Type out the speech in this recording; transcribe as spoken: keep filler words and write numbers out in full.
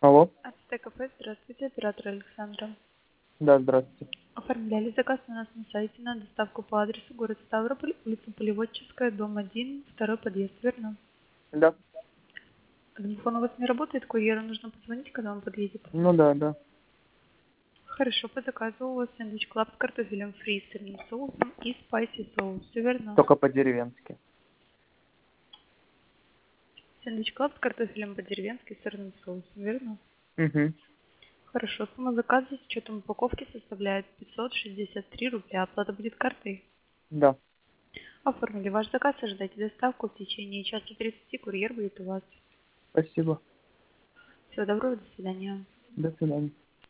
Алло. Ацтек кафе, здравствуйте, оператор Александра. Да, здравствуйте. Оформляли заказ у нас на сайте на доставку по адресу город Ставрополь, улица Полеводческая, дом один, второй подъезд, верно? Да. Телефон у вас не работает, курьеру нужно позвонить, когда он подъедет. Ну да, да. Хорошо, по заказу у вас сэндвич клаб с картофелем фри, с сырным соусом и спайси соус, все верно? Только по-деревенски. Сэндвич клаб с картофелем по-деревенски с сырным соусом, верно? Угу. Хорошо, сумма заказа с учетом упаковки составляет пятьсот шестьдесят три рубля, оплата будет картой. Да. Оформили ваш заказ, ожидайте доставку в течение часа тридцати, курьер будет у вас. Спасибо. Всего доброго, до свидания. До свидания.